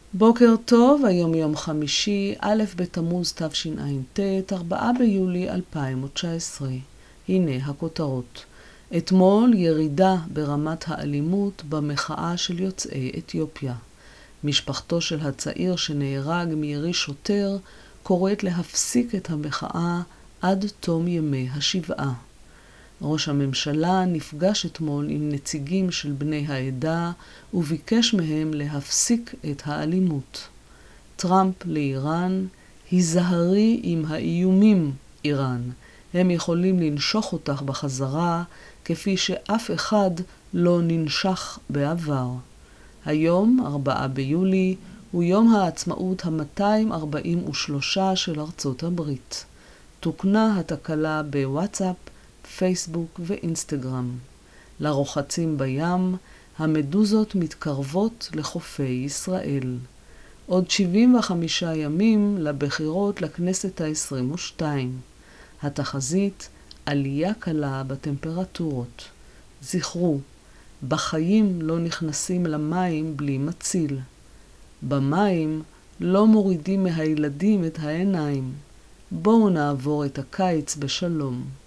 בוקר טוב, היום יום חמישי, א' בתמוז תשע"ט, 4 ביולי 2019. הנה הכותרות. אתמול ירידה ברמת האלימות במחאה של יוצאי אתיופיה. משפחתו של הצעיר שנהרג מירי שוטר קוראת להפסיק את המחאה עד תום ימי השבעה. ראש הממשלה נפגש אתמול עם נציגים של בני העדה וביקש מהם להפסיק את האלימות. טראמפ לאיראן, היזהרי עם האיומים איראן, הם יכולים לנשוך אותך בחזרה כפי שאף אחד לא ננשך בעבר. היום, 4 ביולי, הוא יום העצמאות ה-243 של ארצות הברית. תוקנה התקלה בוואטסאפ, פייסבוק ואינסטגרם. לרוחצים בים, המדוזות מתקרבות לחופי ישראל. עוד 75 ימים לבחירות לכנסת ה-22. התחזית, עלייה קלה בטמפרטורות. זכרו, בחיים לא נכנסים למים בלי מציל. במים לא מורידים מהילדים את העיניים. בואו נעבור את הקיץ בשלום.